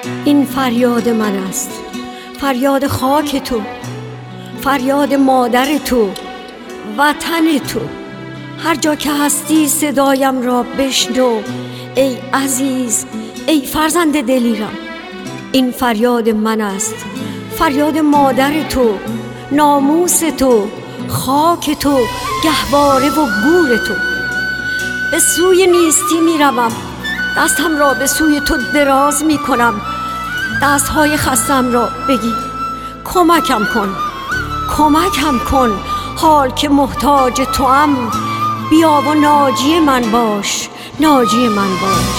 این فریاد من است، فریاد خاک تو، فریاد مادر تو، وطن تو. هر جا که هستی صدایم را بشنو ای عزیز، ای فرزند دلیرم. این فریاد من است، فریاد مادر تو، ناموس تو، خاک تو، گهواره و گور تو. به سوی نیستی می روم، دستم را به سوی تو دراز می کنم. دستهای خستم را بگیر، کمکم کن، کمکم کن. حال که محتاج توام، بیا و ناجی من باش، ناجی من باش.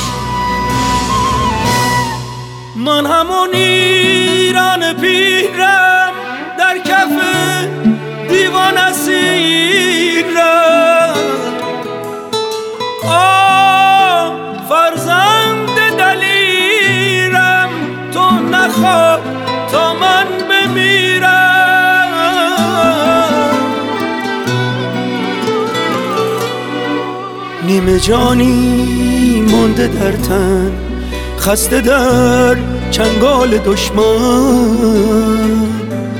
من همون ایران پیرم، در کف دیوان اسیرم. فرزند دلیرم، تو نخواه تا من بمیرم. نیمه جانی مانده در تن، خسته در چنگال دشمن.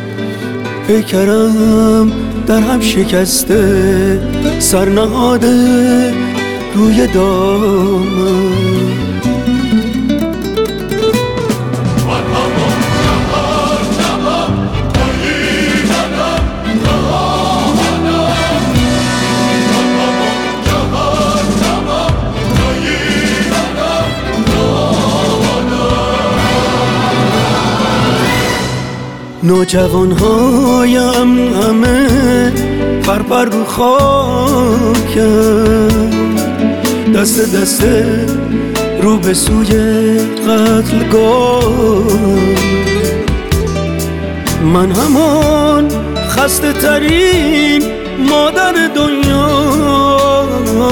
پیکرم در هم شکسته، سرنهاده روی دامن. نوجوانهایم همه پرپر رو خاکم، دست دسته رو به سوی قتلگاه. من همان خسته ترین مادر دنیا،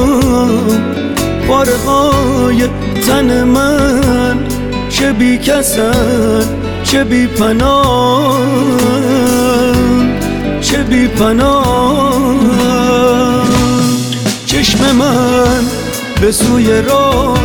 پاره های تن من چه بی کسن، چه بی پناه، چه بی پناه. چشم من به سوی راه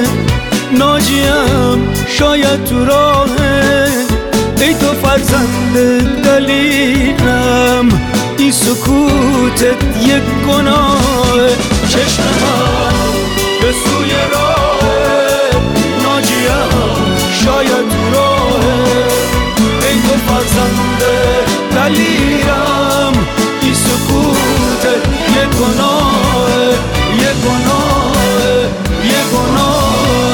ناجیم، شاید تو راه. ای تو فرزند دلیرم، این سکوتت یک گناه. چشم من به سوی راه ناجیم، شاید تو راه. ای تو فرزند دلیرم، این سکوتت یک گناه، یک گناه، یک گناه.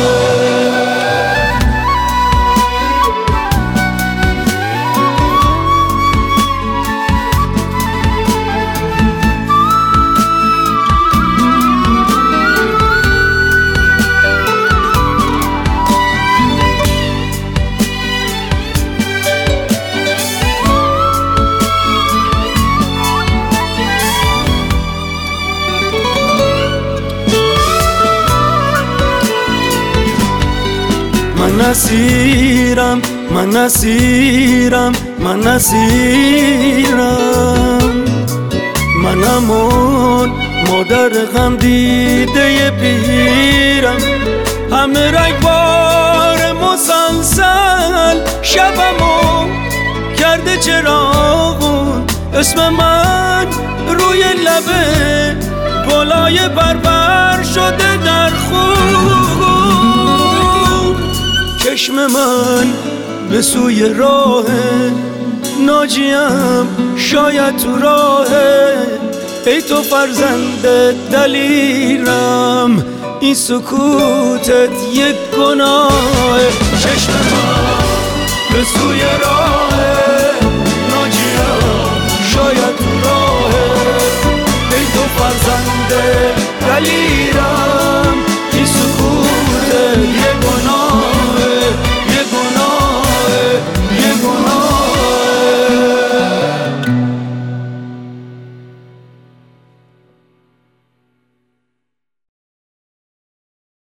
من اسیرم، من اسیرم، من اسیرم. من همون مادر غم دیده پیرم، همه رگبار مسلسل شبمو کرده چراغون. اسم من روی لبه گلای بربر شده در خون. چشم من به سوی راه ناجیم، شاید تو راه. ای تو فرزند دلیرم، این سکوتت یک گناه. چشم من به سوی راه